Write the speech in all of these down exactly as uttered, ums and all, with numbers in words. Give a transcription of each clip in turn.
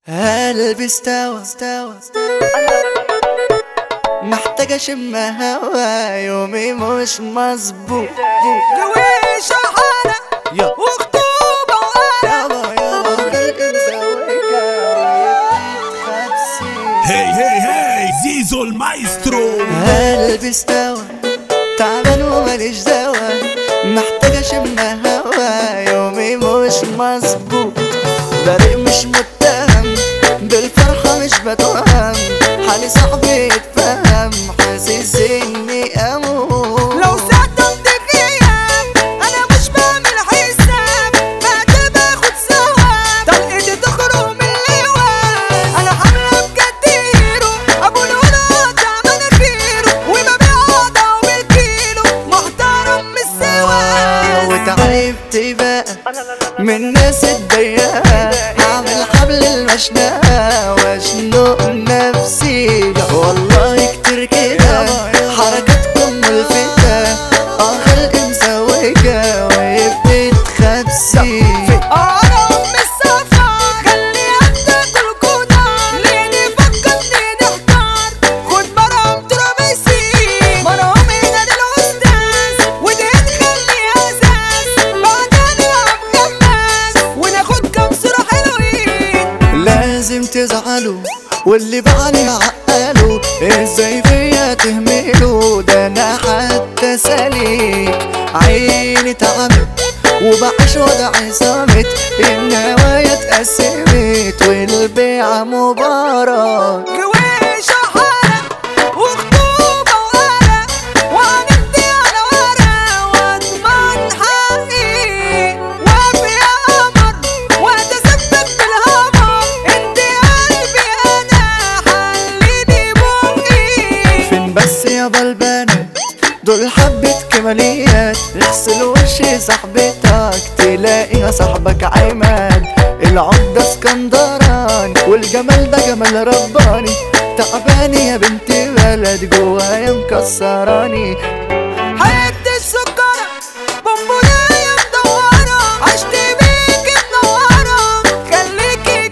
قلبي استوى استوى محتاج اشم هوا، يومي مش مظبوط. جويشة حالة وخطوبة وقلق يابا يابا خلق مسويكا خبسي. هي هي هي زيزو المايسترو. قلبي استوى تعبان وماليش دوا، محتاج اشم هوا، يومي مش مظبوط. بريء مش متهم بالفرحة مش بتوهم، حالي صعب يتفهم، حاسس اني اموت. لو صدمت غياب انا مش بعمل حساب، بعد باخد ثواب طلقتي تخرج من اللواء. انا حاملة بجد هيرو، ابو الولاد مناخيره وببيع عضة بالكيلو، محترم مش سواق. وتعبت بقى من الناس الضيقة، هعمل حبل المشنقة واشنق نفسي. والله كتير كده حركاتكم ملفتة، اه خلق مسويكة وهي بتتخبسي. انا ام السفر خلي عندك القدر، ليه نفكرني نحتار. خد مرهم ترابيسي، مرهم هنا للاستاذ، ودي تخلي اساس بعدها نلعب غماز وناخد كام صورة حلوين. لازم تزعلوا واللي بعلي عقلوا، ازاي فيا تهملوا، ده انا حتى سليك عيني تعبت وبعيش وضعي صامت، النوايا اتقسمت والبيعة مباراة. جويشة حالة وخطوبة وقلق، وهنمضي على ورق واضمن حقي، وافي يا قمر واتسبب بالهمر، انت قلبي انا حليني بوقي. فين بس يا بلبانة دول حبة كماليات، اغسل وش صاحبتك تلاقيها صاحبك عماد. العمدة اسكندراني والجمال ده جمال رباني، تعباني يا بنت بلد جوايا مكسراني. حياتي السكرة بونبوناية مدورة، عشت بيكي منورة، خليكي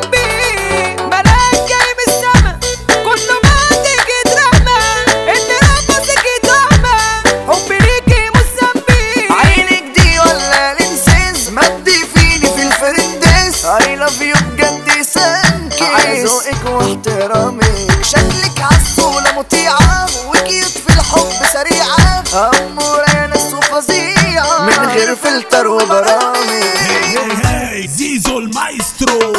جنبي ملاك جاي من السما، كله بعدك يترمى، اللي رقصك يتعمى، حبي ليكي مسمي. عينك دي ولا لنسيز، مدي فيني في الفرندس، I love you بجد سانكيس، على ذوقك واحترامك، شكلك عسولة مطيعة وكيوت في الحب سريعة، أمورة يا ناس وفظيعة من غير فلتر وبرامج. هي هي هي زيزو المايسترو.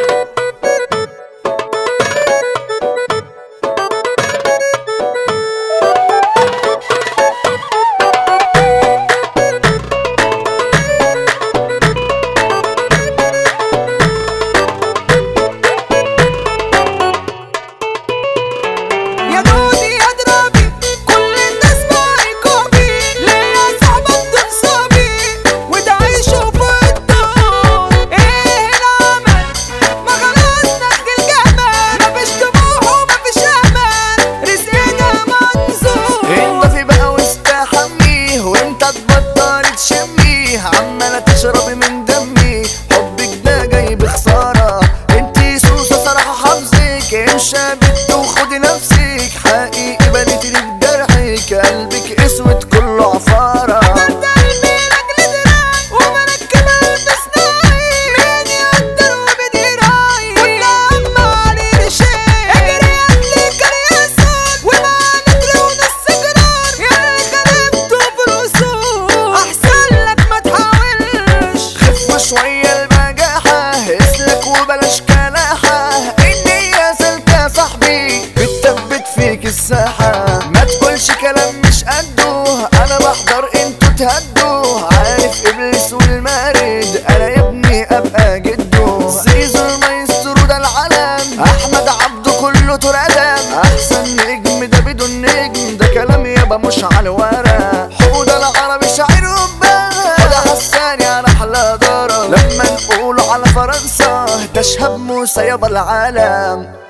يا دودي يا درابي كل الناس معي كوبي، ليا صاحبك تنصبي وتعيشوا في الدور. ايه العمل ما خلاص نخ الجمال، مفيش طموح ومفيش امل، رزقنا منظور. انضفي بقى واستحميه وانت تبطل تشميه، عمالة تشربي من دمي، حبك ده جاي بخسارة، انتي سوسة صراحة حافظك، امشى بنت وخدي نفسك، حقيقي بنيتي لك جرحك، قلبك اسود كله عفارة. قدرت قلبي لاجل دراعي ومركبة بصناعي، مين يقدر وبدراعي كل هم عليه رشاق، اجري هاتلي كرياسات ومعاه نتر ونص جرار، ياللي خربته في الأصول أحسن لك ما تحاولش. خف شوية البجاحة، اسلك وبلاش كلاحة، النية سلكة صاحبي بتثبت فيك الساحة، ما تقولش كلام مش قده، انا بحضر انتوا تهدوا، عارف ابليس والمارد انا يا ابني ابقى جده. زيزو المايسترو ده العلم، احمد عبده كله تردم، احسن نجم ده بدون نجم، ده كلام يابا مش على الورق، حوده العربي شاعر وبالغ، ده حساني على احلى ضرب، لما نقول على فرنسا ده شهاب موسى يابا العالم.